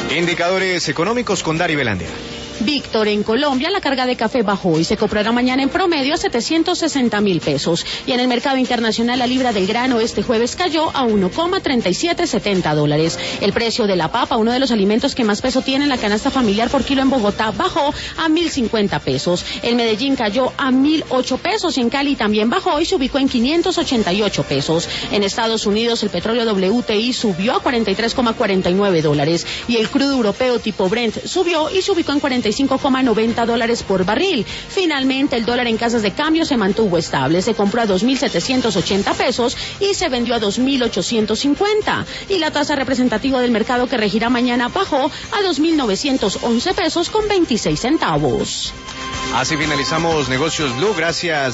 Indicadores económicos con Dari Belandia. Víctor, en Colombia la carga de café bajó y se comprará mañana en promedio a 760.000 pesos. Y en el mercado internacional la libra del grano este jueves cayó a $1,3770. El precio de la papa, uno de los alimentos que más peso tiene en la canasta familiar por kilo en Bogotá, bajó a 1.050 pesos. En Medellín cayó a 1.008 pesos y en Cali también bajó y se ubicó en 588 pesos. En Estados Unidos el petróleo WTI subió a $43,49 y el crudo europeo tipo Brent subió y se ubicó en $45,90 por barril. Finalmente, el dólar en casas de cambio se mantuvo estable. Se compró a 2.780 pesos y se vendió a 2.850. Y la tasa representativa del mercado que regirá mañana bajó a 2.911 pesos con 26 centavos. Así finalizamos Negocios Blue. Gracias.